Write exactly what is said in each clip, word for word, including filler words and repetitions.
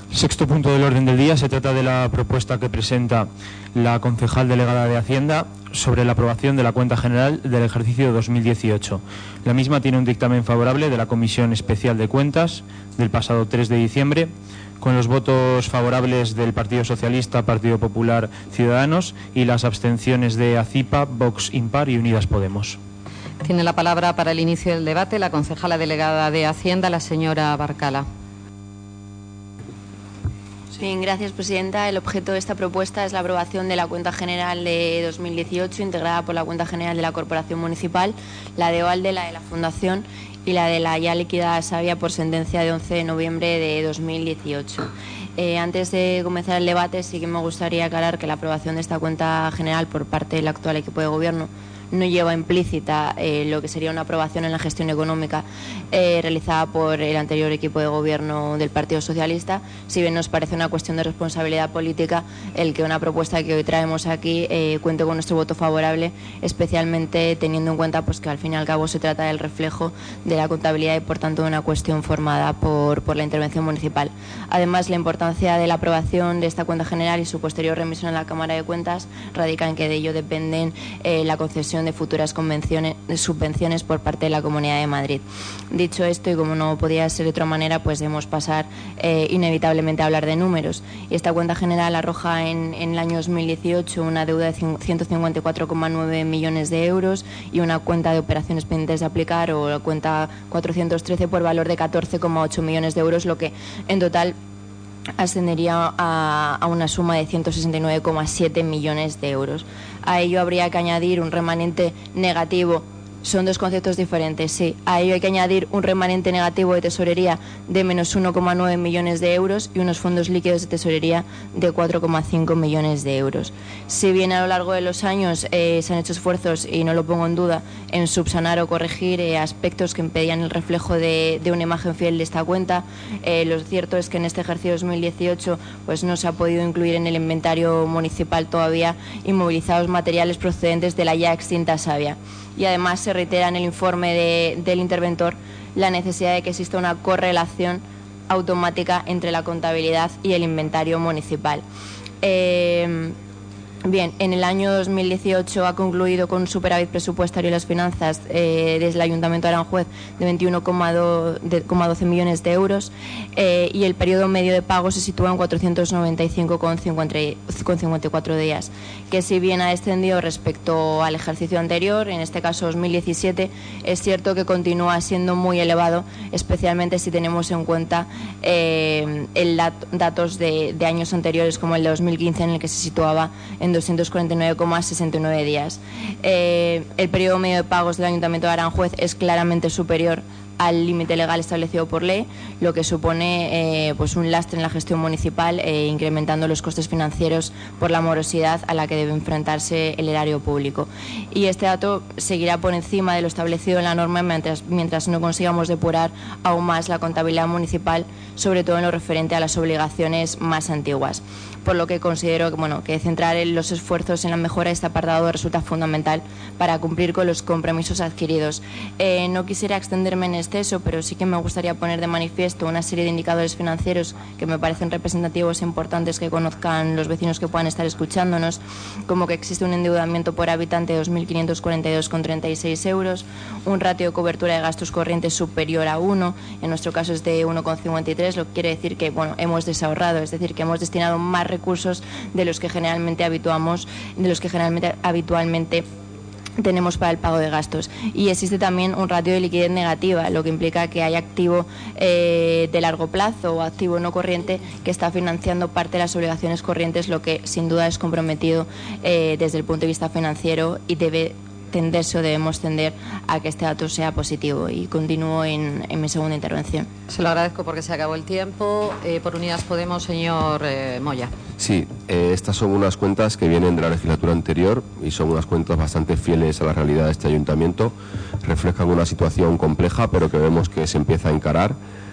Sexto punto del orden del día. Se trata de la propuesta que presenta la concejal delegada de Hacienda sobre la aprobación de la cuenta general del ejercicio dos mil dieciocho. La misma tiene un dictamen favorable de la Comisión Especial de Cuentas del pasado tres de diciembre, con los votos favorables del Partido Socialista, Partido Popular, Ciudadanos y las abstenciones de ACIPA, Vox Impar y Unidas Podemos. Tiene la palabra para el inicio del debate la concejala delegada de Hacienda, la señora Barcala. Bien, gracias, presidenta. El objeto de esta propuesta es la aprobación de la cuenta general de dos mil dieciocho, integrada por la cuenta general de la Corporación Municipal, la de Oalde, la de la Fundación y la de la ya liquidada Savia por sentencia de once de noviembre de dos mil dieciocho. Eh, antes de comenzar el debate, sí que me gustaría aclarar que la aprobación de esta cuenta general por parte del actual equipo de gobierno no lleva implícita eh, lo que sería una aprobación en la gestión económica eh, realizada por el anterior equipo de gobierno del Partido Socialista. Si bien nos parece una cuestión de responsabilidad política el que una propuesta que hoy traemos aquí eh, cuente con nuestro voto favorable, especialmente teniendo en cuenta pues que al fin y al cabo se trata del reflejo de la contabilidad y por tanto de una cuestión formada por, por la intervención municipal. Además, la importancia de la aprobación de esta cuenta general y su posterior remisión a la Cámara de Cuentas radica en que de ello dependen eh, la concesión de futuras convenciones, de subvenciones por parte de la Comunidad de Madrid. Dicho esto, y como no podía ser de otra manera, pues debemos pasar eh, inevitablemente a hablar de números. Y esta cuenta general arroja en, en el año dos mil dieciocho una deuda de ciento cincuenta y cuatro coma nueve millones de euros y una cuenta de operaciones pendientes de aplicar, o la cuenta cuatrocientos trece, por valor de catorce coma ocho millones de euros, lo que en total ascendería a, a una suma de ciento sesenta y nueve coma siete millones de euros. A ello habría que añadir un remanente negativo. Son dos conceptos diferentes, sí. A ello hay que añadir un remanente negativo de tesorería de menos uno coma nueve millones de euros y unos fondos líquidos de tesorería de cuatro coma cinco millones de euros. Si bien a lo largo de los años eh, se han hecho esfuerzos, y no lo pongo en duda, en subsanar o corregir eh, aspectos que impedían el reflejo de, de una imagen fiel de esta cuenta, eh, lo cierto es que en este ejercicio dos mil dieciocho pues no se ha podido incluir en el inventario municipal todavía inmovilizados materiales procedentes de la ya extinta Savia. Y además se reitera en el informe de, del interventor la necesidad de que exista una correlación automática entre la contabilidad y el inventario municipal. Eh, Bien, en el año dos mil dieciocho ha concluido con un superávit presupuestario en las finanzas eh, desde el Ayuntamiento de Aranjuez de veintiuno coma doce millones de euros eh, y el periodo medio de pago se sitúa en cuatrocientos noventa y cinco coma cincuenta y cuatro días, que si bien ha descendido respecto al ejercicio anterior, en este caso dos mil diecisiete, es cierto que continúa siendo muy elevado, especialmente si tenemos en cuenta eh, el dat datos de, de años anteriores, como el de dos mil quince, en el que se situaba en doscientos cuarenta y nueve coma sesenta y nueve días. Eh, el periodo medio de pagos del Ayuntamiento de Aranjuez es claramente superior al límite legal establecido por ley, lo que supone eh, pues un lastre en la gestión municipal, eh, incrementando los costes financieros por la morosidad a la que debe enfrentarse el erario público. Y este dato seguirá por encima de lo establecido en la norma mientras, mientras no consigamos depurar aún más la contabilidad municipal, sobre todo en lo referente a las obligaciones más antiguas. Por lo que considero que, bueno, que centrar los esfuerzos en la mejora de este apartado resulta fundamental para cumplir con los compromisos adquiridos. Eh, no quisiera extenderme en exceso, pero sí que me gustaría poner de manifiesto una serie de indicadores financieros que me parecen representativos e importantes que conozcan los vecinos que puedan estar escuchándonos, como que existe un endeudamiento por habitante de dos mil quinientos cuarenta y dos coma treinta y seis euros, un ratio de cobertura de gastos corrientes superior a uno, en nuestro caso es de uno coma cincuenta y tres, lo que quiere decir que, bueno, hemos desahorrado, es decir, que hemos destinado más recursos de los que generalmente habituamos, de los que generalmente habitualmente tenemos para el pago de gastos. Y existe también un ratio de liquidez negativa, lo que implica que hay activo eh, de largo plazo o activo no corriente que está financiando parte de las obligaciones corrientes, lo que sin duda es comprometido eh, desde el punto de vista financiero y debe tenderse o debemos tender a que este dato sea positivo. Y continúo en, en mi segunda intervención. Se lo agradezco porque se acabó el tiempo. Eh, por Unidas Podemos, señor eh, Moya. Sí, eh, estas son unas cuentas que vienen de la legislatura anterior y son unas cuentas bastante fieles a la realidad de este ayuntamiento. Reflejan una situación compleja, pero que vemos que se empieza a encarar.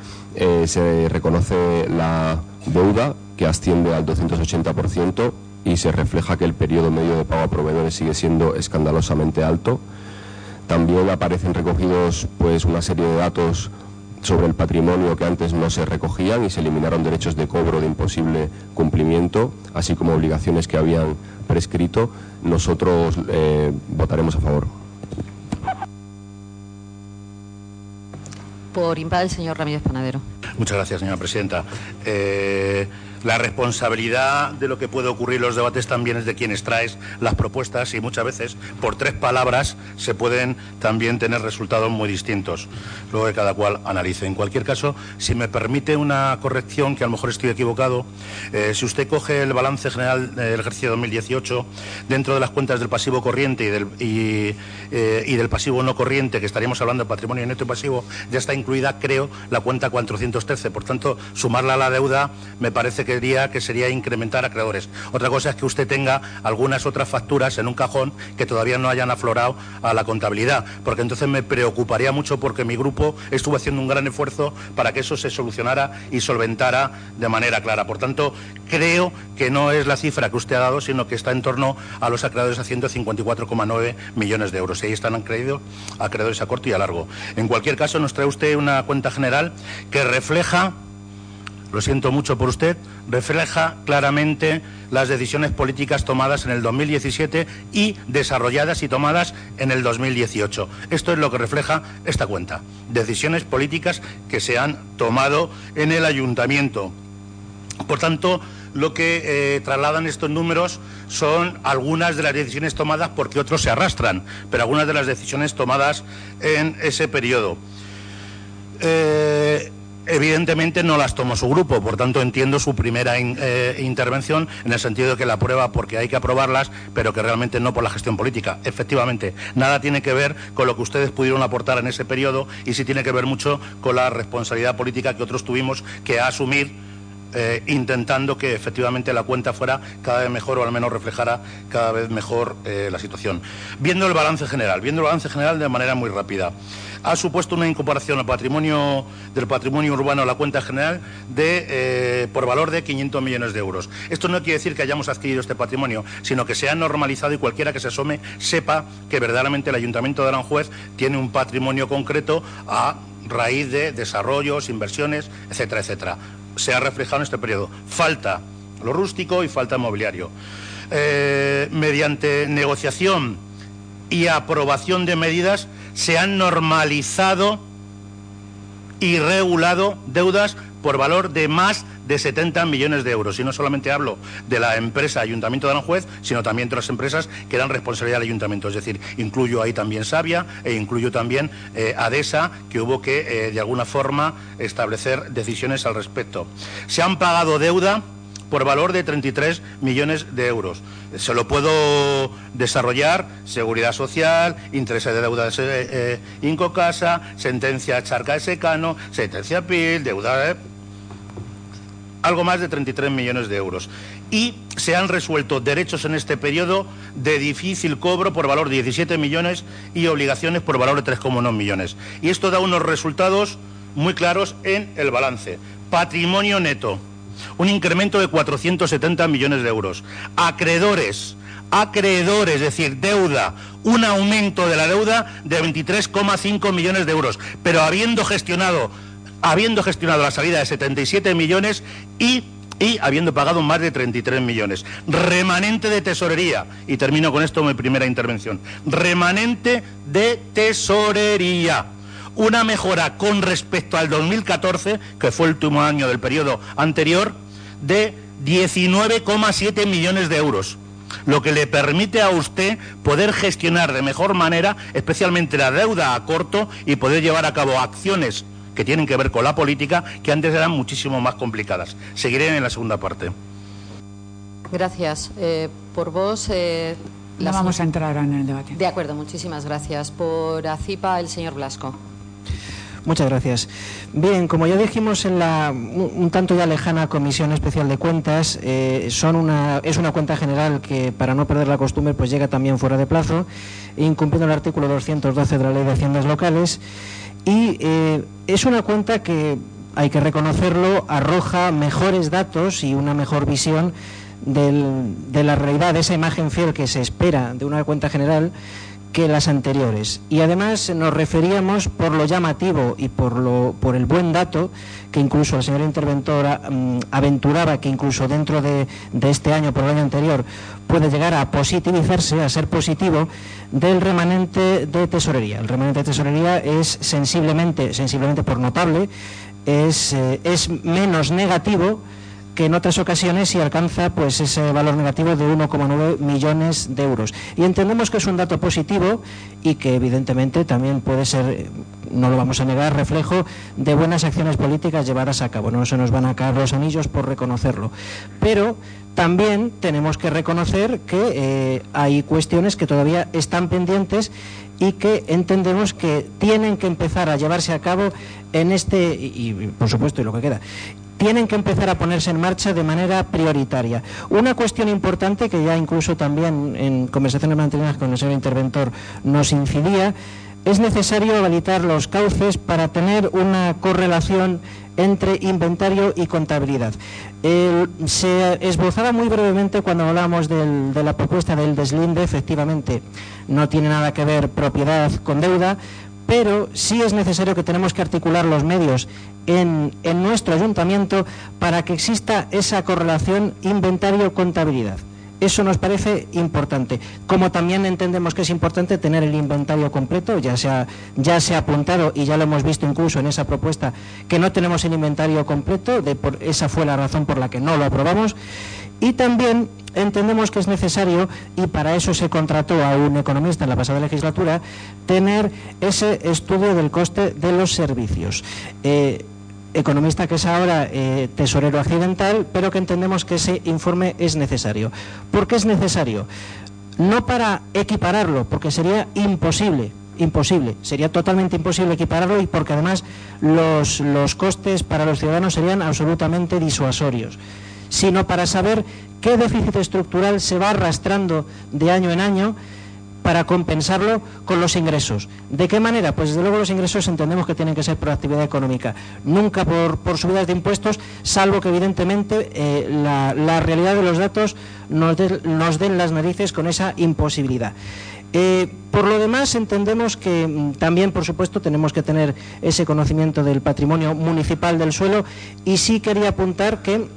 Eh, se reconoce la deuda, que asciende al doscientos ochenta por ciento, y se refleja que el periodo medio de pago a proveedores sigue siendo escandalosamente alto. También aparecen recogidos pues una serie de datos sobre el patrimonio que antes no se recogían y se eliminaron derechos de cobro de imposible cumplimiento, así como obligaciones que habían prescrito. Nosotros eh, votaremos a favor. Por impar, el señor Ramírez Panadero. Muchas gracias, señora presidenta. Eh, la responsabilidad de lo que puede ocurrir en los debates también es de quienes traes las propuestas, y muchas veces por tres palabras se pueden también tener resultados muy distintos. Luego que cada cual analice. En cualquier caso, si me permite una corrección, que a lo mejor estoy equivocado, eh, si usted coge el balance general del ejercicio dos mil dieciocho, dentro de las cuentas del pasivo corriente y del, y, eh, y del pasivo no corriente, que estaríamos hablando de patrimonio neto y pasivo, ya está incluida, creo, la cuenta cuatrocientos trece. Por tanto, sumarla a la deuda me parece que diría que sería incrementar acreedores. Otra cosa es que usted tenga algunas otras facturas en un cajón que todavía no hayan aflorado a la contabilidad, porque entonces me preocuparía mucho, porque mi grupo estuvo haciendo un gran esfuerzo para que eso se solucionara y solventara de manera clara. Por tanto, creo que no es la cifra que usted ha dado, sino que está en torno a los acreedores a ciento cincuenta y cuatro coma nueve millones de euros. Y ahí están acreedores, acreedores a corto y a largo. En cualquier caso, nos trae usted una cuenta general que refleja, lo siento mucho por usted, refleja claramente las decisiones políticas tomadas en el dos mil diecisiete y desarrolladas y tomadas en el dos mil dieciocho. Esto es lo que refleja esta cuenta. Decisiones políticas que se han tomado en el ayuntamiento. Por tanto, lo que eh, trasladan estos números son algunas de las decisiones tomadas, porque otros se arrastran, pero algunas de las decisiones tomadas en ese periodo. Eh, Evidentemente no las tomó su grupo, por tanto entiendo su primera in, eh, intervención en el sentido de que la aprueba porque hay que aprobarlas, pero que realmente no por la gestión política. Efectivamente, nada tiene que ver con lo que ustedes pudieron aportar en ese periodo, y sí tiene que ver mucho con la responsabilidad política que otros tuvimos que asumir, eh, intentando que efectivamente la cuenta fuera cada vez mejor, o al menos reflejara cada vez mejor eh, la situación. Viendo el balance general, viendo el balance general de manera muy rápida, ha supuesto una incorporación al patrimonio del patrimonio urbano a la cuenta general de eh, por valor de quinientos millones de euros. Esto no quiere decir que hayamos adquirido este patrimonio, sino que se ha normalizado, y cualquiera que se asome sepa que verdaderamente el Ayuntamiento de Aranjuez tiene un patrimonio concreto a raíz de desarrollos, inversiones, etcétera, etcétera. Se ha reflejado en este periodo. Falta lo rústico y falta el mobiliario. Eh, mediante negociación y aprobación de medidas se han normalizado y regulado deudas por valor de más de setenta millones de euros. Y no solamente hablo de la empresa Ayuntamiento de Aranjuez, sino también de otras empresas que eran responsabilidad del Ayuntamiento. Es decir, incluyo ahí también Savia e incluyo también eh, Adesa, que hubo que, eh, de alguna forma, establecer decisiones al respecto. Se han pagado deuda por valor de treinta y tres millones de euros. Se lo puedo desarrollar: seguridad social, intereses de deuda de eh, Incocasa, sentencia Charca de Secano, sentencia P I L, deuda... Eh, algo más de treinta y tres millones de euros. Y se han resuelto derechos en este periodo de difícil cobro por valor de diecisiete millones y obligaciones por valor de tres coma uno millones. Y esto da unos resultados muy claros en el balance. Patrimonio neto, un incremento de cuatrocientos setenta millones de euros. Acreedores, acreedores, es decir, deuda, un aumento de la deuda de veintitrés coma cinco millones de euros, pero habiendo gestionado, habiendo gestionado la salida de setenta y siete millones y, y habiendo pagado más de treinta y tres millones. Remanente de tesorería, y termino con esto mi primera intervención. Remanente de tesorería. Una mejora con respecto al dos mil catorce, que fue el último año del periodo anterior, de diecinueve coma siete millones de euros, lo que le permite a usted poder gestionar de mejor manera, especialmente la deuda a corto, y poder llevar a cabo acciones que tienen que ver con la política, que antes eran muchísimo más complicadas. Seguiré en la segunda parte. Gracias. Eh, por vos... Eh, no vamos a entrar en el debate. De acuerdo, muchísimas gracias. Por ACIPA, el señor Blasco. Muchas gracias. Bien, como ya dijimos en la un, un tanto ya lejana Comisión Especial de Cuentas, eh, son una, es una cuenta general que, para no perder la costumbre, pues llega también fuera de plazo, incumpliendo el artículo doscientos doce de la Ley de Haciendas Locales, y eh, es una cuenta que, hay que reconocerlo, arroja mejores datos y una mejor visión del, de la realidad, de esa imagen fiel que se espera de una cuenta general, que las anteriores. Y además nos referíamos, por lo llamativo y por, lo, por el buen dato, que incluso la señora interventora um, aventuraba que incluso dentro de, de este año, por el año anterior, puede llegar a positivizarse, a ser positivo, del remanente de tesorería. El remanente de tesorería es sensiblemente, sensiblemente por notable, es, eh, es menos negativo que en otras ocasiones y alcanza pues ese valor negativo de uno coma nueve millones de euros. Y entendemos que es un dato positivo y que evidentemente también puede ser, no lo vamos a negar, reflejo de buenas acciones políticas llevadas a cabo. No se nos van a caer los anillos por reconocerlo. Pero también tenemos que reconocer que eh, hay cuestiones que todavía están pendientes y que entendemos que tienen que empezar a llevarse a cabo en este, y, y por supuesto, y lo que queda, tienen que empezar a ponerse en marcha de manera prioritaria. Una cuestión importante que ya incluso también en conversaciones mantenidas con el señor interventor nos incidía, es necesario habilitar los cauces para tener una correlación entre inventario y contabilidad. Eh, se esbozaba muy brevemente cuando hablábamos del, de la propuesta del deslinde, efectivamente no tiene nada que ver propiedad con deuda, pero sí es necesario que tenemos que articular los medios en, en nuestro ayuntamiento para que exista esa correlación inventario-contabilidad. Eso nos parece importante, como también entendemos que es importante tener el inventario completo. Ya se ha, ya se ha apuntado y ya lo hemos visto incluso en esa propuesta que no tenemos el inventario completo, de por, esa fue la razón por la que no lo aprobamos. Y también entendemos que es necesario, y para eso se contrató a un economista en la pasada legislatura, tener ese estudio del coste de los servicios. Eh, economista que es ahora eh, tesorero accidental, pero que entendemos que ese informe es necesario. ¿Por qué es necesario? No para equipararlo, porque sería imposible, imposible, sería totalmente imposible equipararlo, y porque además los, los costes para los ciudadanos serían absolutamente disuasorios, sino para saber qué déficit estructural se va arrastrando de año en año para compensarlo con los ingresos. ¿De qué manera? Pues desde luego los ingresos entendemos que tienen que ser por actividad económica, nunca por, por subidas de impuestos, salvo que evidentemente eh, la, la realidad de los datos nos, de, nos den las narices con esa imposibilidad. Eh, por lo demás, entendemos que mm, también, por supuesto, tenemos que tener ese conocimiento del patrimonio municipal del suelo, y sí quería apuntar que,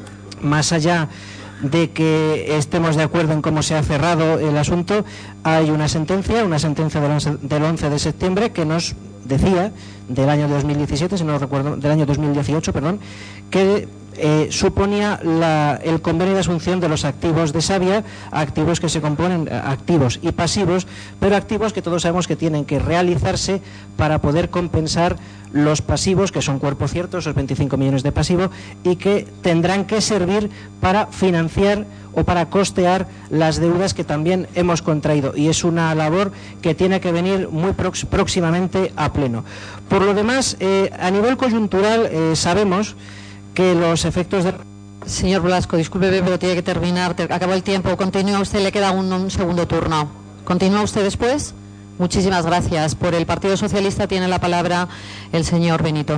más allá de que estemos de acuerdo en cómo se ha cerrado el asunto, hay una sentencia, una sentencia del once de septiembre que nos decía, del año dos mil diecisiete, si no lo recuerdo, del año dos mil dieciocho, perdón, que eh, suponía la, el convenio de asunción de los activos de Savia, activos que se componen, activos y pasivos, pero activos que todos sabemos que tienen que realizarse para poder compensar los pasivos, que son cuerpo cierto, esos veinticinco millones de pasivo, y que tendrán que servir para financiar o para costear las deudas que también hemos contraído, y es una labor que tiene que venir muy prox- próximamente a pleno. Por lo demás, eh, a nivel coyuntural, eh, sabemos que los efectos de... Señor Blasco, disculpe, pero tiene que terminar, acabó el tiempo. Continúa usted, le queda un, un segundo turno. ¿Continúa usted después? Muchísimas gracias. Por el Partido Socialista tiene la palabra el señor Benito.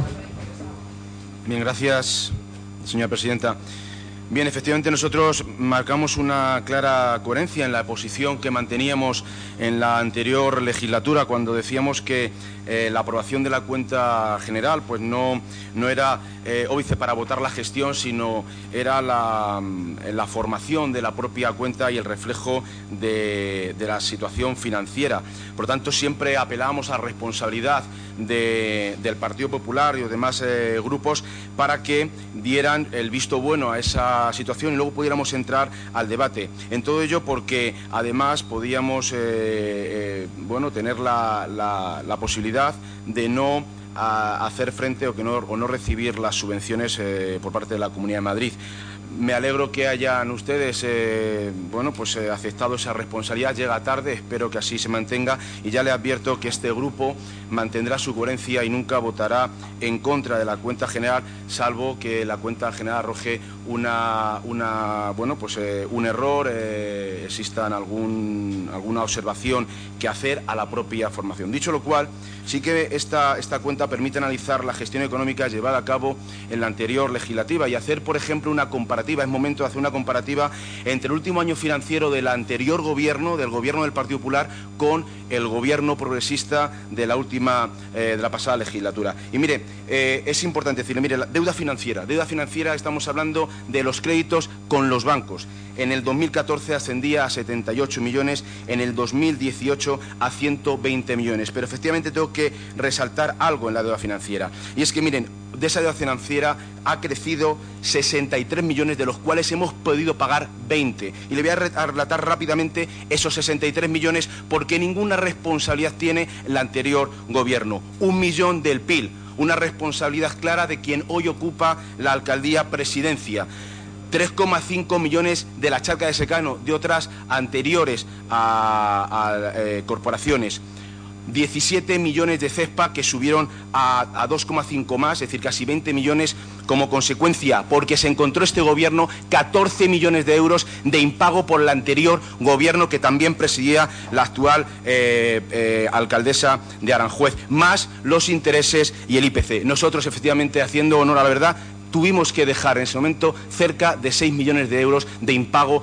Bien, gracias, señora presidenta. Bien, efectivamente nosotros marcamos una clara coherencia en la posición que manteníamos en la anterior legislatura, cuando decíamos que eh, la aprobación de la cuenta general pues no, no era eh, óbice para votar la gestión, sino era la, la formación de la propia cuenta y el reflejo de, de la situación financiera. Por lo tanto, siempre apelábamos a la responsabilidad de, del Partido Popular y los demás eh, grupos para que dieran el visto bueno a esa situación y luego pudiéramos entrar al debate. En todo ello porque además podíamos eh, eh, bueno, tener la, la, la posibilidad de no a hacer frente o, que no, o no recibir las subvenciones eh, por parte de la Comunidad de Madrid. Me alegro que hayan ustedes eh, bueno, pues, eh, aceptado esa responsabilidad. Llega tarde, espero que así se mantenga, y ya le advierto que este grupo mantendrá su coherencia y nunca votará en contra de la cuenta general, salvo que la cuenta general arroje una, una, bueno, pues, eh, un error, eh, existan algún, alguna observación que hacer a la propia formación. Dicho lo cual, sí que esta, esta cuenta permite analizar la gestión económica llevada a cabo en la anterior legislativa y hacer, por ejemplo, una comparativa comparativa, es momento de hacer una comparativa entre el último año financiero del anterior gobierno, del gobierno del Partido Popular, con el gobierno progresista de la última, eh, de la pasada legislatura. Y mire, eh, es importante decirle, mire, la deuda financiera, deuda financiera estamos hablando de los créditos con los bancos. En el dos mil catorce ascendía a setenta y ocho millones, en el dos mil dieciocho a ciento veinte millones. Pero efectivamente tengo que resaltar algo en la deuda financiera. Y es que, miren, de esa deuda financiera ha crecido sesenta y tres millones, de los cuales hemos podido pagar veinte. Y le voy a relatar rápidamente esos sesenta y tres millones, porque ninguna responsabilidad tiene el anterior gobierno. Un millón del P I L, una responsabilidad clara de quien hoy ocupa la alcaldía presidencia. tres coma cinco millones de la Charca de Secano, de otras anteriores a, a eh, corporaciones. diecisiete millones de CESPA, que subieron a, a dos coma cinco más, es decir, casi veinte millones como consecuencia, porque se encontró este gobierno catorce millones de euros de impago por el anterior gobierno, que también presidía la actual eh, eh, alcaldesa de Aranjuez, más los intereses y el I P C. Nosotros, efectivamente, haciendo honor a la verdad, tuvimos que dejar en ese momento cerca de seis millones de euros de impago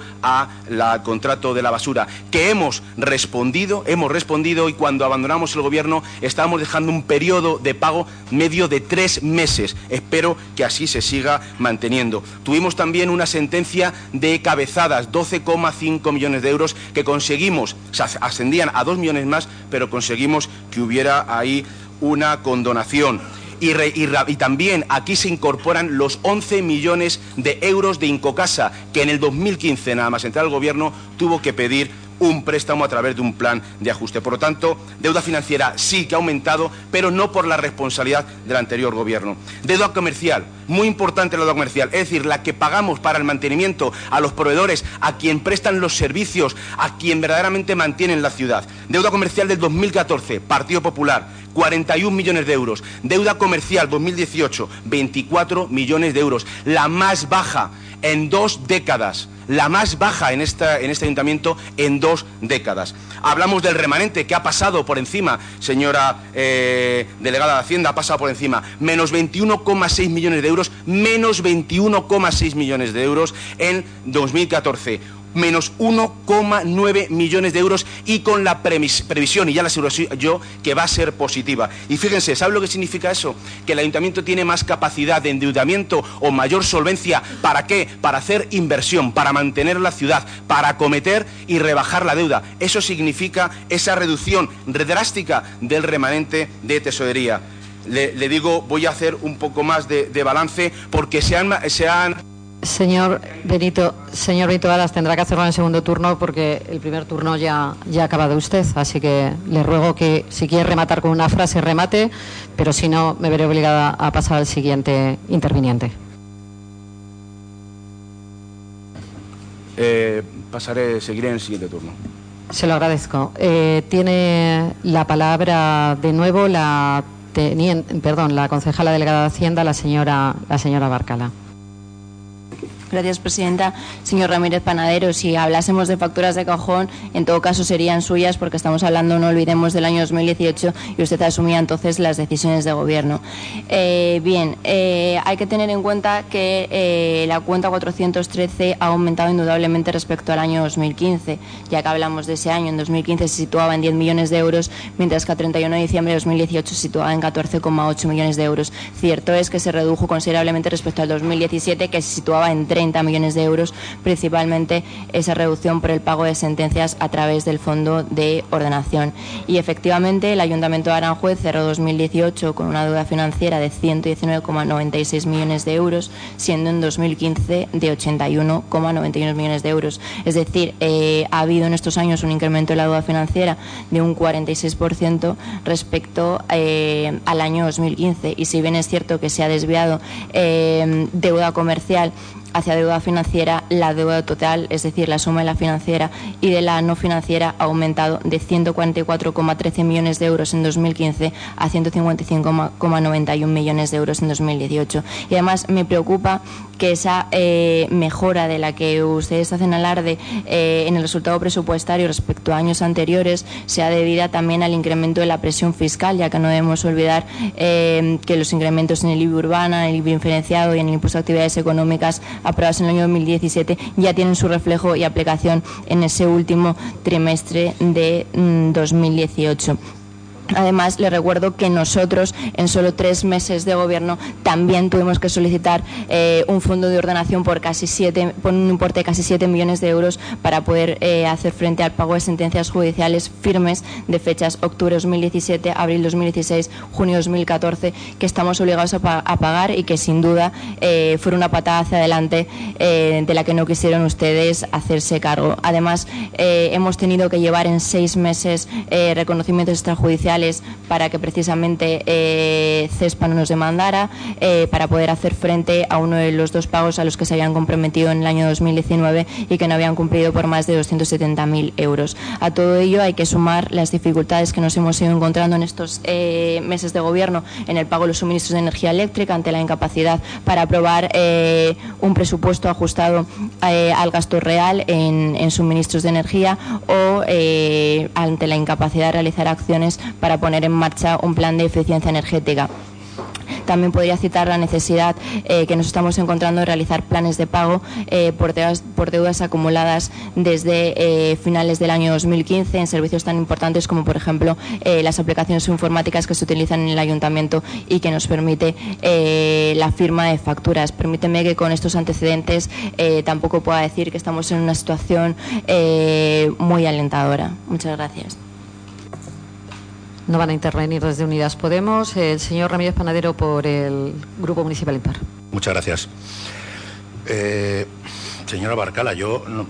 al contrato de la basura, que hemos respondido, hemos respondido y cuando abandonamos el gobierno estábamos dejando un periodo de pago medio de tres meses. Espero que así se siga manteniendo. Tuvimos también una sentencia de cabezadas, doce coma cinco millones de euros, que conseguimos, o sea, ascendían a dos millones más, pero conseguimos que hubiera ahí una condonación. Y, re, y, y también aquí se incorporan los once millones de euros de Incocasa, que en el dos mil quince, nada más entrar al gobierno, tuvo que pedir un préstamo a través de un plan de ajuste. Por lo tanto, deuda financiera sí que ha aumentado, pero no por la responsabilidad del anterior gobierno. Deuda comercial, muy importante la deuda comercial, es decir, la que pagamos para el mantenimiento a los proveedores, a quien prestan los servicios, a quien verdaderamente mantienen la ciudad. Deuda comercial del dos mil catorce, Partido Popular, cuarenta y un millones de euros. Deuda comercial dos mil dieciocho, veinticuatro millones de euros, la más baja en dos décadas. La más baja en, esta, en este ayuntamiento en dos décadas. Hablamos del remanente, que ha pasado por encima, señora eh, delegada de Hacienda, ha pasado por encima, menos veintiuno coma seis millones de euros, menos veintiuno coma seis millones de euros en dos mil catorce. Menos uno coma nueve millones de euros y con la previsión, y ya la aseguro yo, que va a ser positiva. Y fíjense, ¿sabe lo que significa eso? Que el ayuntamiento tiene más capacidad de endeudamiento o mayor solvencia. ¿Para qué? Para hacer inversión, para mantener la ciudad, para acometer y rebajar la deuda. Eso significa esa reducción drástica del remanente de tesorería. Le, le digo, voy a hacer un poco más de, de balance, porque se han... Se han Señor Benito, señor Benito Alas, tendrá que hacerlo en el segundo turno porque el primer turno ya, ya ha acabado usted, así que le ruego que si quiere rematar con una frase, remate, pero si no, me veré obligada a pasar al siguiente interviniente. Eh, pasaré, seguiré en el siguiente turno. Se lo agradezco. Eh, tiene la palabra de nuevo la, tenien, perdón, la concejala delegada de Hacienda, la señora, la señora Barcala. Gracias, presidenta. Señor Ramírez Panadero, si hablásemos de facturas de cajón, en todo caso serían suyas, porque estamos hablando, no olvidemos, del año dos mil dieciocho y usted asumía entonces las decisiones de gobierno. Eh, bien, eh, hay que tener en cuenta que eh, la cuenta cuatrocientos trece ha aumentado indudablemente respecto al año dos mil quince, ya que hablamos de ese año. En dos mil quince se situaba en diez millones de euros, mientras que a treinta y uno de diciembre de dos mil dieciocho se situaba en catorce coma ocho millones de euros. Cierto es que se redujo considerablemente respecto al dos mil diecisiete, que se situaba en treinta millones de euros, principalmente esa reducción por el pago de sentencias a través del Fondo de Ordenación. Y efectivamente el Ayuntamiento de Aranjuez cerró dos mil dieciocho con una deuda financiera de ciento diecinueve coma noventa y seis millones de euros, siendo en dos mil quince de ochenta y uno coma noventa y uno millones de euros. Es decir, eh, ha habido en estos años un incremento de la deuda financiera de un cuarenta y seis por ciento respecto eh, al año dos mil quince. Y si bien es cierto que se ha desviado eh, deuda comercial hacia deuda financiera, la deuda total, es decir, la suma de la financiera y de la no financiera, ha aumentado de ciento cuarenta y cuatro coma trece millones de euros en dos mil quince a ciento cincuenta y cinco coma noventa y uno millones de euros en dos mil dieciocho. Y además me preocupa que esa eh, mejora de la que ustedes hacen alarde eh, en el resultado presupuestario respecto a años anteriores sea debida también al incremento de la presión fiscal, ya que no debemos olvidar eh, que los incrementos en el I B I urbana, en el I B I diferenciado y en el impuesto a actividades económicas aprobados en el año dos mil diecisiete ya tienen su reflejo y aplicación en ese último trimestre de mm, dos mil dieciocho. Además, les recuerdo que nosotros, en solo tres meses de gobierno, también tuvimos que solicitar eh, un fondo de ordenación por casi siete, por un importe de casi siete millones de euros para poder eh, hacer frente al pago de sentencias judiciales firmes de fechas octubre dos mil diecisiete, abril dos mil dieciséis, junio dos mil catorce, que estamos obligados a, pa a pagar y que sin duda eh, fue una patada hacia adelante eh, de la que no quisieron ustedes hacerse cargo. Además, eh, hemos tenido que llevar en seis meses eh, reconocimientos extrajudiciales para que precisamente eh, CESPA no nos demandara, eh, para poder hacer frente a uno de los dos pagos a los que se habían comprometido en el año dos mil diecinueve y que no habían cumplido por más de doscientos setenta mil euros. A todo ello hay que sumar las dificultades que nos hemos ido encontrando en estos eh, meses de gobierno en el pago de los suministros de energía eléctrica ante la incapacidad para aprobar eh, un presupuesto ajustado eh, al gasto real en, en suministros de energía o eh, ante la incapacidad de realizar acciones para poner en marcha un plan de eficiencia energética. También podría citar la necesidad eh, que nos estamos encontrando de realizar planes de pago eh, por, deudas, por deudas acumuladas desde eh, finales del año dos mil quince en servicios tan importantes como, por ejemplo, eh, las aplicaciones informáticas que se utilizan en el ayuntamiento y que nos permite eh, la firma de facturas. Permíteme que con estos antecedentes eh, tampoco pueda decir que estamos en una situación eh, muy alentadora. Muchas gracias. No van a intervenir desde Unidas Podemos. El señor Ramírez Panadero por el Grupo Municipal Impar. Muchas gracias. Eh, señora Barcala, yo... No,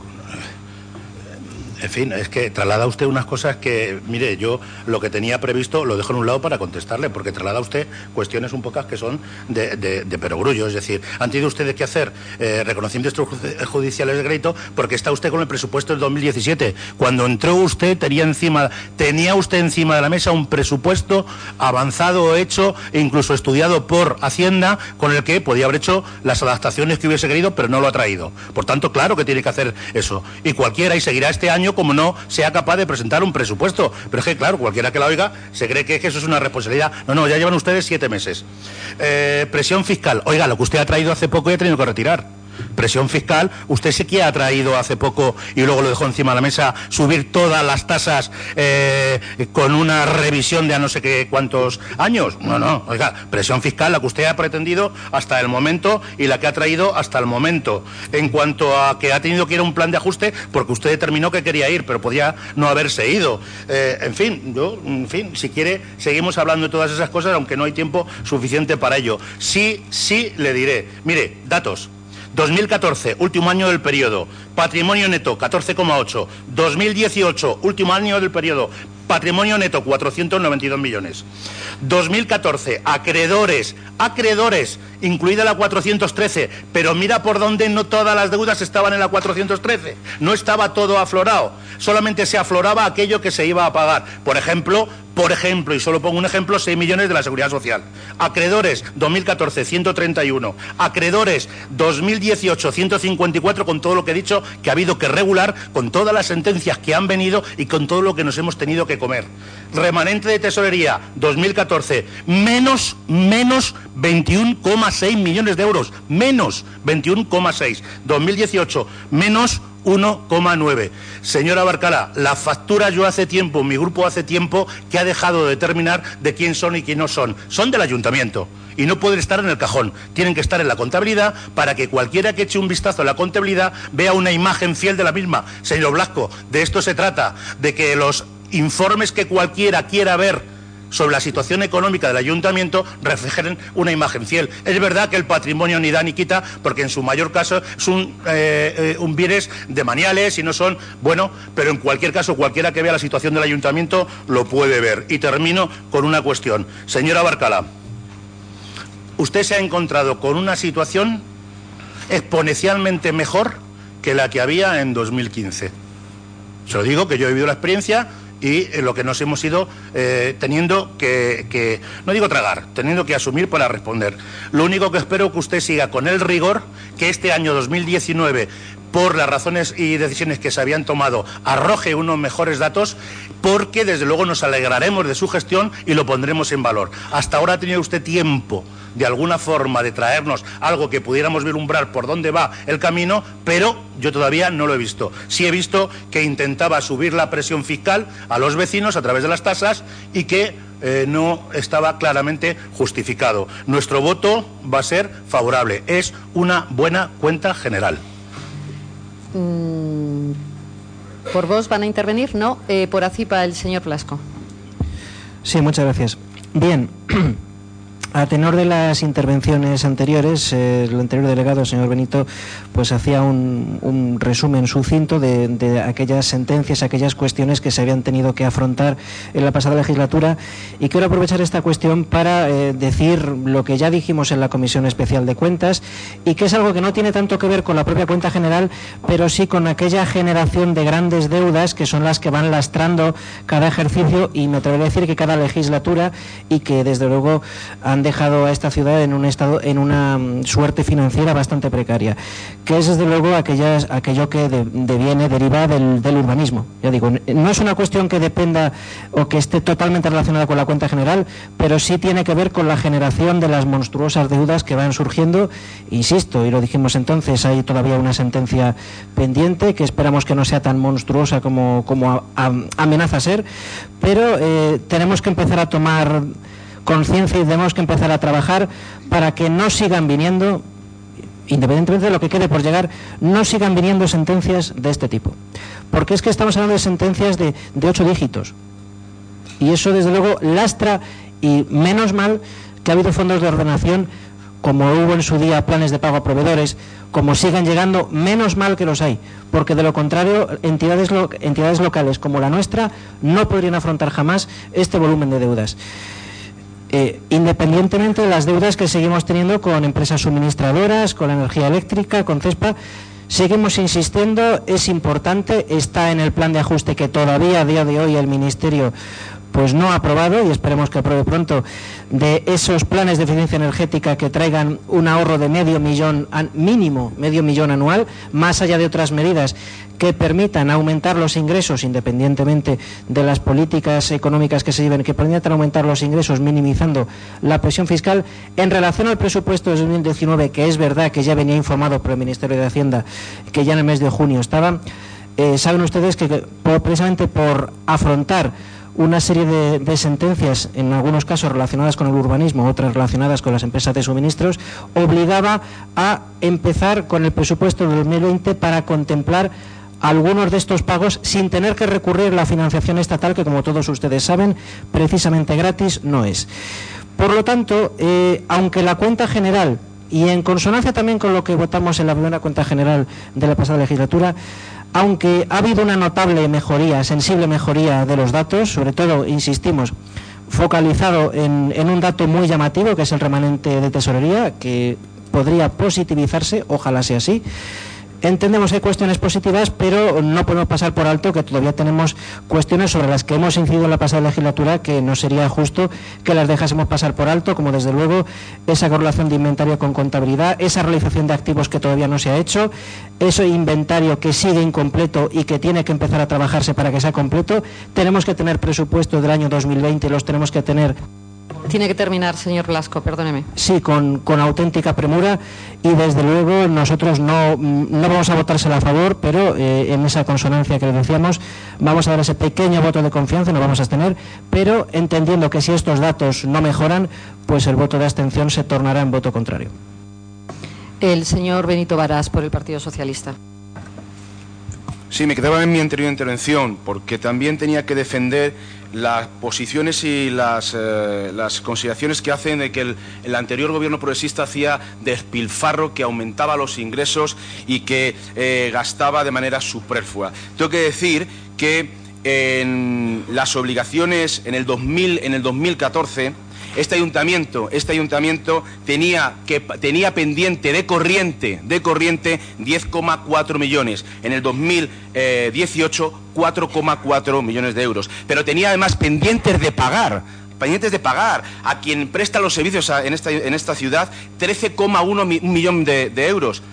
en fin, es que traslada usted unas cosas que, mire, yo lo que tenía previsto lo dejo en un lado para contestarle, porque traslada usted cuestiones un pocas que son de, de, de perogrullo. Es decir, han tenido ustedes que hacer eh, reconocimientos judiciales de crédito porque está usted con el presupuesto del dos mil diecisiete. Cuando entró usted tenía encima, tenía usted encima de la mesa un presupuesto avanzado, hecho e incluso estudiado por Hacienda, con el que podía haber hecho las adaptaciones que hubiese querido, pero no lo ha traído. Por tanto, claro que tiene que hacer eso. Y cualquiera, y seguirá este año como no sea capaz de presentar un presupuesto. Pero es que, claro, cualquiera que la oiga se cree que, que eso es una responsabilidad. No, no, ya llevan ustedes siete meses. Eh, presión fiscal. Oiga, lo que usted ha traído hace poco ya ha tenido que retirar. Presión fiscal, usted sí que ha traído hace poco y luego lo dejó encima de la mesa, subir todas las tasas eh, con una revisión de a no sé qué cuántos años. No, no, oiga, presión fiscal, la que usted ha pretendido hasta el momento y la que ha traído hasta el momento. En cuanto a que ha tenido que ir a un plan de ajuste, porque usted determinó que quería ir, pero podía no haberse ido. Eh, en fin, yo, en fin, si quiere, seguimos hablando de todas esas cosas, aunque no hay tiempo suficiente para ello. Sí, sí, le diré. Mire, datos. dos mil catorce, último año del periodo, patrimonio neto catorce coma ocho. dos mil dieciocho, último año del periodo, patrimonio neto cuatrocientos noventa y dos millones. dos mil catorce, acreedores, acreedores, incluida la cuatrocientos trece, pero mira por dónde no todas las deudas estaban en la cuatrocientos trece, no estaba todo aflorado, solamente se afloraba aquello que se iba a pagar. Por ejemplo, por ejemplo, y solo pongo un ejemplo, seis millones de la Seguridad Social. Acreedores, dos mil catorce, ciento treinta y uno. Acreedores, dos mil dieciocho, ciento cincuenta y cuatro, con todo lo que he dicho, que ha habido que regular, con todas las sentencias que han venido y con todo lo que nos hemos tenido que comer. Remanente de tesorería, dos mil catorce, menos, menos veintiuno coma seis millones de euros, menos veintiuno coma seis. dos mil dieciocho, menos uno coma nueve. Señora Barcala, la factura yo hace tiempo, mi grupo hace tiempo que ha dejado de determinar de quién son y quién no son. Son del ayuntamiento y no pueden estar en el cajón. Tienen que estar en la contabilidad para que cualquiera que eche un vistazo a la contabilidad vea una imagen fiel de la misma. Señor Blasco, de esto se trata, de que los informes que cualquiera quiera ver sobre la situación económica del ayuntamiento reflejen una imagen fiel. Es verdad que el patrimonio ni da ni quita, porque en su mayor caso son eh, eh, un bienes de maniales y no son, bueno, pero en cualquier caso cualquiera que vea la situación del ayuntamiento lo puede ver. Y termino con una cuestión. Señora Barcala, usted se ha encontrado con una situación exponencialmente mejor que la que había en dos mil quince. Se lo digo, que yo he vivido la experiencia y lo que nos hemos ido eh, teniendo que, que, no digo tragar, teniendo que asumir para responder. Lo único que espero que usted siga con el rigor que este año dos mil diecinueve, por las razones y decisiones que se habían tomado, arroje unos mejores datos, porque desde luego nos alegraremos de su gestión y lo pondremos en valor. Hasta ahora ha tenido usted tiempo, de alguna forma, de traernos algo que pudiéramos vislumbrar por dónde va el camino, pero yo todavía no lo he visto. Sí he visto que intentaba subir la presión fiscal a los vecinos a través de las tasas y que eh, no estaba claramente justificado. Nuestro voto va a ser favorable. Es una buena cuenta general. Mm, ¿Por vos van a intervenir? No. Eh, por ACIPA, el señor Blasco. Sí, muchas gracias. Bien. A tenor de las intervenciones anteriores, eh, el anterior delegado, el señor Benito, pues hacía un, un resumen sucinto de, de aquellas sentencias, aquellas cuestiones que se habían tenido que afrontar en la pasada legislatura, y quiero aprovechar esta cuestión para eh, decir lo que ya dijimos en la Comisión Especial de Cuentas, y que es algo que no tiene tanto que ver con la propia cuenta general, pero sí con aquella generación de grandes deudas que son las que van lastrando cada ejercicio, y me atrevería a decir que cada legislatura, y que desde luego han dejado a esta ciudad en un estado, en una suerte financiera bastante precaria, que es desde luego aquellas, aquello que de, deviene, deriva del, del urbanismo. Ya digo, no es una cuestión que dependa o que esté totalmente relacionada con la cuenta general, pero sí tiene que ver con la generación de las monstruosas deudas que van surgiendo. Insisto, y lo dijimos entonces, hay todavía una sentencia pendiente que esperamos que no sea tan monstruosa como, como a, a, amenaza ser, pero eh, tenemos que empezar a tomar conciencia y tenemos que empezar a trabajar para que no sigan viniendo, independientemente de lo que quede por llegar, no sigan viniendo sentencias de este tipo. Porque es que estamos hablando de sentencias de, de ocho dígitos. Y eso, desde luego, lastra, y menos mal que ha habido fondos de ordenación, como hubo en su día planes de pago a proveedores, como sigan llegando, menos mal que los hay. Porque de lo contrario, entidades, lo, entidades locales como la nuestra no podrían afrontar jamás este volumen de deudas. Eh, independientemente de las deudas que seguimos teniendo con empresas suministradoras, con la energía eléctrica, con CESPA, seguimos insistiendo, es importante, está en el plan de ajuste que todavía a día de hoy el Ministerio pues no ha aprobado, y esperemos que apruebe pronto, de esos planes de eficiencia energética que traigan un ahorro de medio millón, mínimo medio millón anual, más allá de otras medidas que permitan aumentar los ingresos, independientemente de las políticas económicas que se lleven, que permitan aumentar los ingresos minimizando la presión fiscal. En relación al presupuesto de dos mil diecinueve, que es verdad que ya venía informado por el Ministerio de Hacienda, que ya en el mes de junio estaba, eh, saben ustedes que por, precisamente por afrontar una serie de, de sentencias, en algunos casos relacionadas con el urbanismo, otras relacionadas con las empresas de suministros, obligaba a empezar con el presupuesto de dos mil veinte para contemplar algunos de estos pagos sin tener que recurrir a la financiación estatal, que, como todos ustedes saben, precisamente gratis no es. Por lo tanto, eh, aunque la cuenta general, y en consonancia también con lo que votamos en la primera cuenta general de la pasada legislatura, aunque ha habido una notable mejoría, sensible mejoría de los datos, sobre todo, insistimos, focalizado en, en un dato muy llamativo, que es el remanente de tesorería, que podría positivizarse, ojalá sea así. Entendemos que hay cuestiones positivas, pero no podemos pasar por alto que todavía tenemos cuestiones sobre las que hemos incidido en la pasada legislatura, que no sería justo que las dejásemos pasar por alto, como desde luego esa correlación de inventario con contabilidad, esa realización de activos que todavía no se ha hecho, ese inventario que sigue incompleto y que tiene que empezar a trabajarse para que sea completo. Tenemos que tener presupuestos del año dos mil veinte y los tenemos que tener. Tiene que terminar, señor Blasco, perdóneme. Sí, con, con auténtica premura, y desde luego nosotros no, no vamos a votársela a favor, pero eh, en esa consonancia que le decíamos, vamos a dar ese pequeño voto de confianza, no vamos a abstener, pero entendiendo que si estos datos no mejoran, pues el voto de abstención se tornará en voto contrario. El señor Benito Varas, por el Partido Socialista. Sí, me quedaba en mi anterior intervención, porque también tenía que defender las posiciones y las, eh, las consideraciones que hacen de que el, el anterior gobierno progresista hacía despilfarro, que aumentaba los ingresos y que eh, gastaba de manera superflua. Tengo que decir que en las obligaciones en el dos mil, en el dos mil catorce, Este ayuntamiento, este ayuntamiento tenía, que, tenía pendiente de corriente, de corriente diez coma cuatro millones. En el dos mil dieciocho, cuatro coma cuatro millones de euros. Pero tenía además pendientes de pagar, pendientes de pagar a quien presta los servicios a, en, esta, en esta ciudad, trece coma uno millón de, de euros.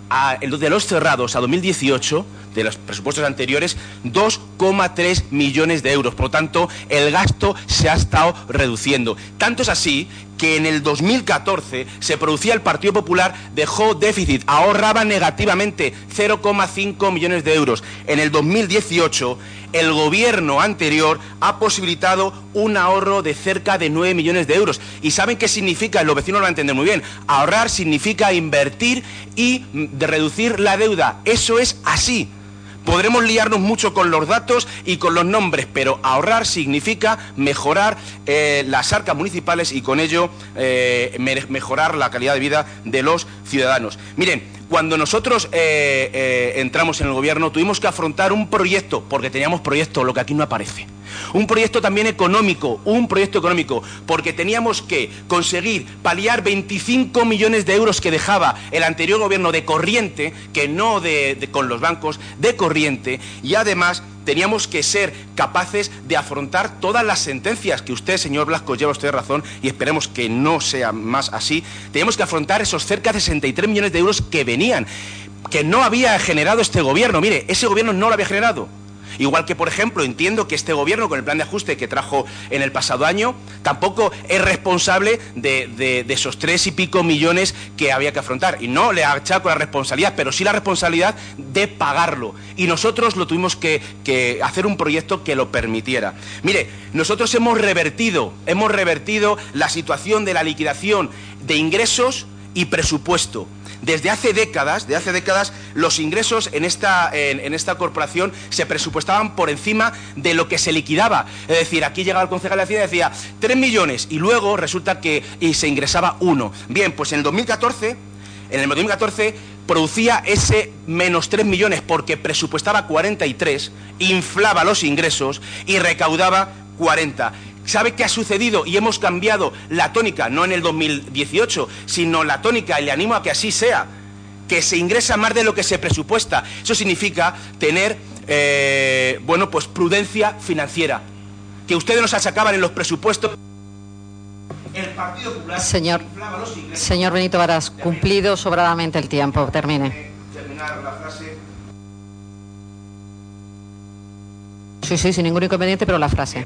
a, de los cerrados a dos mil dieciocho, de los presupuestos anteriores, dos coma tres millones de euros. Por lo tanto, el gasto se ha estado reduciendo. Tanto es así que en el dos mil catorce se producía el Partido Popular, dejó déficit, ahorraba negativamente cero coma cinco millones de euros. En el dos mil dieciocho, el gobierno anterior ha posibilitado un ahorro de cerca de nueve millones de euros. ¿Y saben qué significa? Los vecinos lo van a entender muy bien. Ahorrar significa invertir y de reducir la deuda. Eso es así. Podremos liarnos mucho con los datos y con los nombres, pero ahorrar significa mejorar eh, las arcas municipales y con ello eh, mejorar la calidad de vida de los ciudadanos. Miren, cuando nosotros eh, eh, entramos en el gobierno tuvimos que afrontar un proyecto, porque teníamos proyecto, lo que aquí no aparece. Un proyecto también económico, un proyecto económico, porque teníamos que conseguir paliar veinticinco millones de euros que dejaba el anterior gobierno de corriente, que no de, de, con los bancos, de corriente, y además teníamos que ser capaces de afrontar todas las sentencias que usted, señor Blasco, lleva usted razón, y esperemos que no sea más así. Teníamos que afrontar esos cerca de sesenta y tres millones de euros que venían, que no había generado este gobierno. Mire, ese gobierno no lo había generado. Igual que, por ejemplo, entiendo que este gobierno, con el plan de ajuste que trajo en el pasado año, tampoco es responsable de, de, de esos tres y pico millones que había que afrontar. Y no le achaco la responsabilidad, pero sí la responsabilidad de pagarlo. Y nosotros lo tuvimos que, que hacer un proyecto que lo permitiera. Mire, nosotros hemos revertido, hemos revertido la situación de la liquidación de ingresos y presupuesto. Desde hace décadas, de hace décadas, los ingresos en esta, en, en esta corporación se presupuestaban por encima de lo que se liquidaba. Es decir, aquí llegaba el concejal de Hacienda y decía tres millones y luego resulta que y se ingresaba uno. Bien, pues en el dos mil catorce, en el dos mil catorce producía ese menos tres millones porque presupuestaba cuarenta y tres, inflaba los ingresos y recaudaba cuarenta. ¿Sabe qué ha sucedido? Y hemos cambiado la tónica, no en el dos mil dieciocho, sino la tónica, y le animo a que así sea, que se ingresa más de lo que se presupuesta. Eso significa tener, eh, bueno, pues prudencia financiera. Que ustedes nos achacaban en los presupuestos. El Partido Popular señor, señor Benito Varas, cumplido sobradamente el tiempo. Termine. Terminar la frase. Sí, sí, sin ningún inconveniente, pero la frase.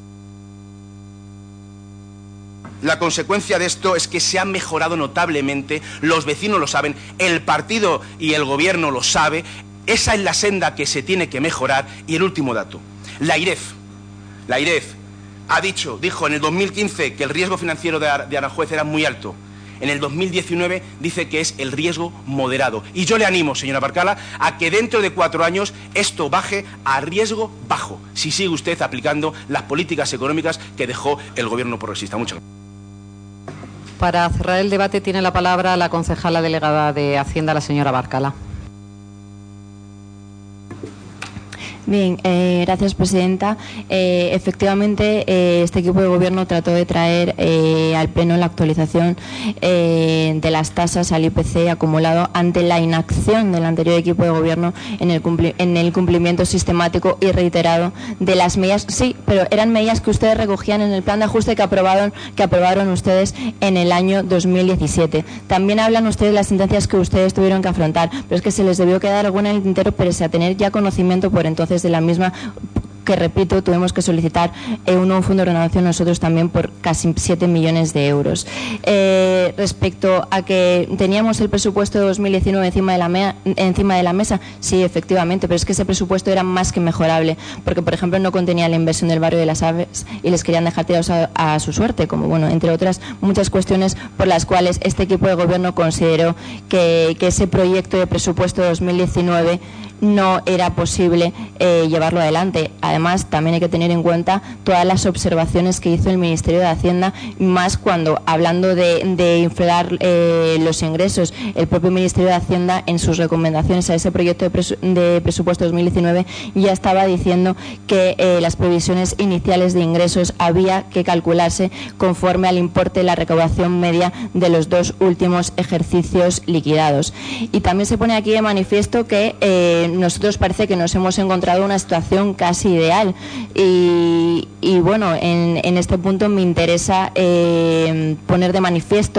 La consecuencia de esto es que se ha mejorado notablemente, los vecinos lo saben, el partido y el gobierno lo sabe, esa es la senda que se tiene que mejorar. Y el último dato, la AIREF, la AIREF ha dicho, dijo en el dos mil quince que el riesgo financiero de, Ar de Aranjuez era muy alto. En el dos mil diecinueve dice que es el riesgo moderado. Y yo le animo, señora Barcala, a que dentro de cuatro años esto baje a riesgo bajo, si sigue usted aplicando las políticas económicas que dejó el gobierno progresista. Muchas gracias. Para cerrar el debate tiene la palabra la concejala delegada de Hacienda, la señora Barcala. Bien, eh, gracias, presidenta. Eh, efectivamente, eh, este equipo de gobierno trató de traer eh, al Pleno la actualización eh, de las tasas al I P C acumulado ante la inacción del anterior equipo de gobierno en el, cumpli en el cumplimiento sistemático y reiterado de las medidas. Sí, pero eran medidas que ustedes recogían en el plan de ajuste que aprobaron, que aprobaron ustedes en el año dos mil diecisiete. También hablan ustedes de las sentencias que ustedes tuvieron que afrontar, pero es que se les debió quedar alguna en el tintero, pese a tener ya conocimiento por entonces de la misma, que repito, tuvimos que solicitar eh, un nuevo fondo de renovación nosotros también por casi siete millones de euros. Eh, respecto a que teníamos el presupuesto de dos mil diecinueve encima de, la mea, encima de la mesa, sí, efectivamente, pero es que ese presupuesto era más que mejorable, porque, por ejemplo, no contenía la inversión del barrio de las Aves y les querían dejar tirados a, a su suerte, como, bueno, entre otras muchas cuestiones por las cuales este equipo de gobierno consideró que, que ese proyecto de presupuesto de dos mil diecinueve no era posible eh, llevarlo adelante. Además, también hay que tener en cuenta todas las observaciones que hizo el Ministerio de Hacienda, más cuando, hablando de, de inflar eh, los ingresos, el propio Ministerio de Hacienda, en sus recomendaciones a ese proyecto de, presu de presupuesto dos mil diecinueve, ya estaba diciendo que eh, las previsiones iniciales de ingresos había que calcularse conforme al importe de la recaudación media de los dos últimos ejercicios liquidados. Y también se pone aquí de manifiesto que eh, nosotros parece que nos hemos encontrado una situación casi ideal y, y bueno, en, en este punto me interesa eh, poner de manifiesto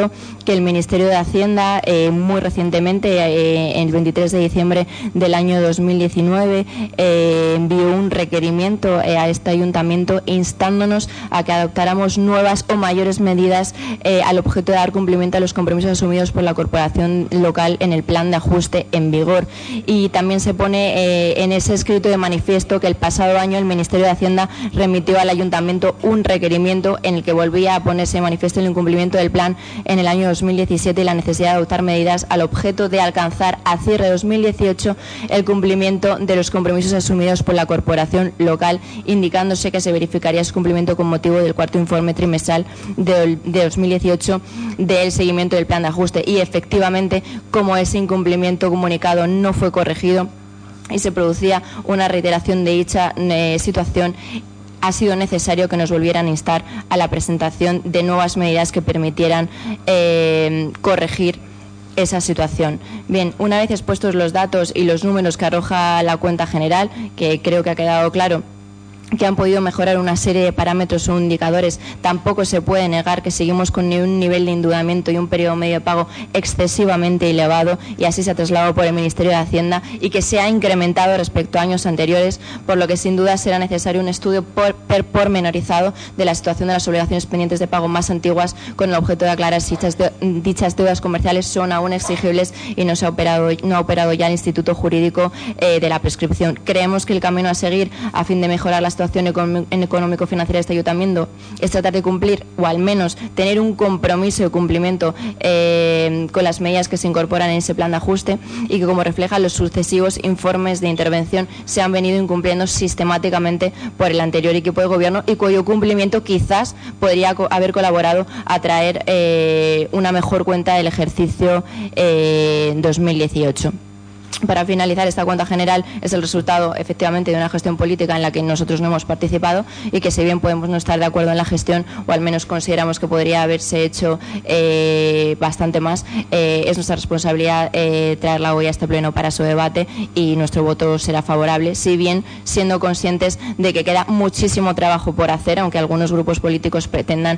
que el Ministerio de Hacienda eh, muy recientemente, eh, el veintitrés de diciembre del año dos mil diecinueve, eh, envió un requerimiento eh, a este ayuntamiento instándonos a que adoptáramos nuevas o mayores medidas eh, al objeto de dar cumplimiento a los compromisos asumidos por la corporación local en el plan de ajuste en vigor. Y también se pone eh, en ese escrito de manifiesto que el pasado año el Ministerio de Hacienda remitió al ayuntamiento un requerimiento en el que volvía a ponerse de manifiesto el incumplimiento del plan en el año dos mil diecisiete y la necesidad de adoptar medidas al objeto de alcanzar a cierre de dos mil dieciocho el cumplimiento de los compromisos asumidos por la corporación local, indicándose que se verificaría su cumplimiento con motivo del cuarto informe trimestral de, de dos mil dieciocho del seguimiento del plan de ajuste. Y efectivamente, como ese incumplimiento comunicado no fue corregido y se producía una reiteración de dicha eh, situación, ha sido necesario que nos volvieran a instar a la presentación de nuevas medidas que permitieran eh, corregir esa situación. Bien, una vez expuestos los datos y los números que arroja la cuenta general, que creo que ha quedado claro que han podido mejorar una serie de parámetros o indicadores, tampoco se puede negar que seguimos con un nivel de endeudamiento y un periodo medio de pago excesivamente elevado, y así se ha trasladado por el Ministerio de Hacienda, y que se ha incrementado respecto a años anteriores, por lo que sin duda será necesario un estudio por, per, pormenorizado de la situación de las obligaciones pendientes de pago más antiguas, con el objeto de aclarar si dichas, de, dichas deudas comerciales son aún exigibles y no se ha operado, no ha operado ya el Instituto Jurídico eh, de la Prescripción. Creemos que el camino a seguir a fin de mejorar la situación económico-financiera de este ayuntamiento es tratar de cumplir, o al menos tener un compromiso de cumplimiento eh, con las medidas que se incorporan en ese plan de ajuste, y que, como reflejan los sucesivos informes de intervención, se han venido incumpliendo sistemáticamente por el anterior equipo de gobierno, y cuyo cumplimiento quizás podría co- haber colaborado a traer eh, una mejor cuenta del ejercicio eh, dos mil dieciocho. Para finalizar, esta cuenta general es el resultado efectivamente de una gestión política en la que nosotros no hemos participado, y que, si bien podemos no estar de acuerdo en la gestión, o al menos consideramos que podría haberse hecho eh, bastante más, eh, es nuestra responsabilidad eh, traerla hoy a este pleno para su debate, y nuestro voto será favorable, si bien siendo conscientes de que queda muchísimo trabajo por hacer, aunque algunos grupos políticos pretendan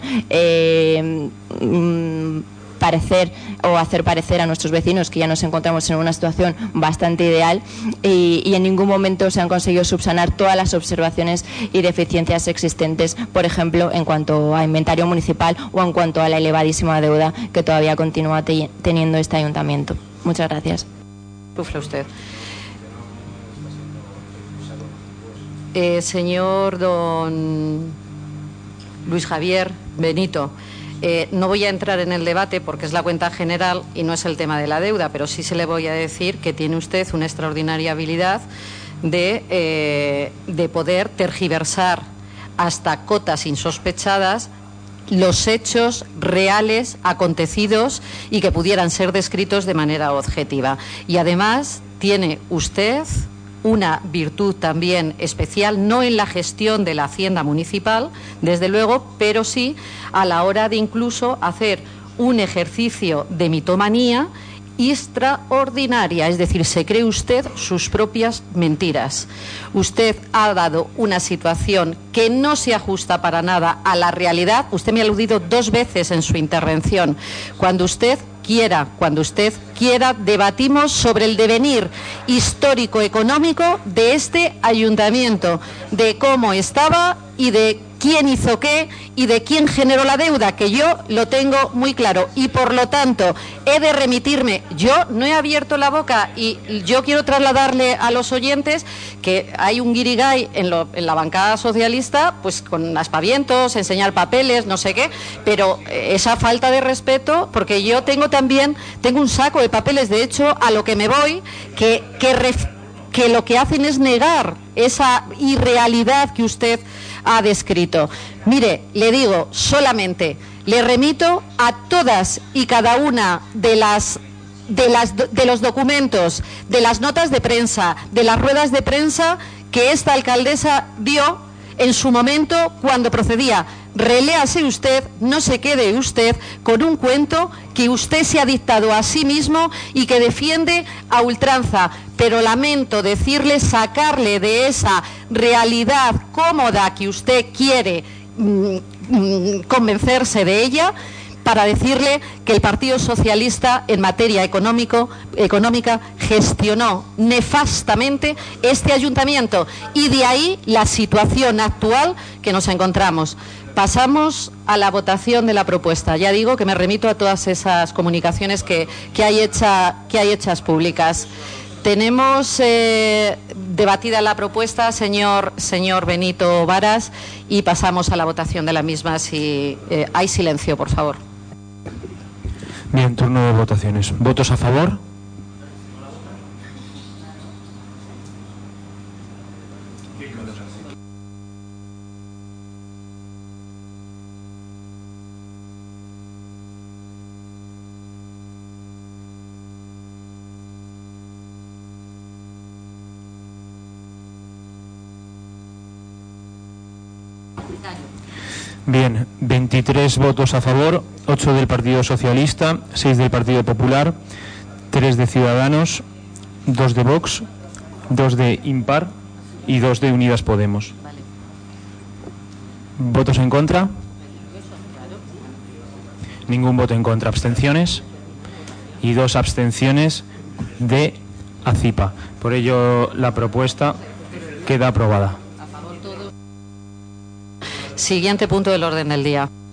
eh, mm, parecer o hacer parecer a nuestros vecinos que ya nos encontramos en una situación bastante ideal, y, y en ningún momento se han conseguido subsanar todas las observaciones y deficiencias existentes, por ejemplo, en cuanto a inventario municipal o en cuanto a la elevadísima deuda que todavía continúa te, teniendo este ayuntamiento. Muchas gracias. Sufre usted. Eh, señor don Luis Javier Benito, Eh, no voy a entrar en el debate porque es la cuenta general y no es el tema de la deuda, pero sí se le voy a decir que tiene usted una extraordinaria habilidad de, eh, de poder tergiversar hasta cotas insospechadas los hechos reales acontecidos y que pudieran ser descritos de manera objetiva. Y además tiene usted una virtud también especial, no en la gestión de la hacienda municipal, desde luego, pero sí a la hora de incluso hacer un ejercicio de mitomanía extraordinaria, es decir, se cree usted sus propias mentiras. Usted ha dado una situación que no se ajusta para nada a la realidad. Usted me ha aludido dos veces en su intervención. Cuando usted quiera, cuando usted quiera, debatimos sobre el devenir histórico-económico de este ayuntamiento, de cómo estaba y de quién hizo qué y de quién generó la deuda, que yo lo tengo muy claro, y por lo tanto he de remitirme. Yo no he abierto la boca, y yo quiero trasladarle a los oyentes que hay un guirigay en, lo, en la bancada socialista, pues con aspavientos, enseñar papeles, no sé qué, pero esa falta de respeto, porque yo tengo también, tengo un saco de papeles, de hecho, a lo que me voy, que, que, ref, que lo que hacen es negar esa irrealidad que usted ha descrito. Mire, le digo solamente, le remito a todas y cada una de las de las de los documentos, de las notas de prensa, de las ruedas de prensa que esta alcaldesa dio en su momento cuando procedía. Reléase usted, no se quede usted con un cuento que usted se ha dictado a sí mismo y que defiende a ultranza. Pero lamento decirle, sacarle de esa realidad cómoda que usted quiere mm, mm, convencerse de ella, para decirle que el Partido Socialista en materia económico, económica gestionó nefastamente este ayuntamiento y de ahí la situación actual que nos encontramos. Pasamos a la votación de la propuesta. Ya digo que me remito a todas esas comunicaciones que, que, hay, hecha, que hay hechas públicas. Tenemos eh, debatida la propuesta, señor, señor Benito Varas, y pasamos a la votación de la misma. Si eh, hay silencio, por favor. Bien, turno de votaciones. ¿Votos a favor? Bien, veintitrés votos a favor, ocho del Partido Socialista, seis del Partido Popular, tres de Ciudadanos, dos de Vox, dos de Impar y dos de Unidas Podemos. ¿Votos en contra? Ningún voto en contra. ¿Abstenciones? Y dos abstenciones de ACIPA. Por ello, la propuesta queda aprobada. Siguiente punto del orden del día.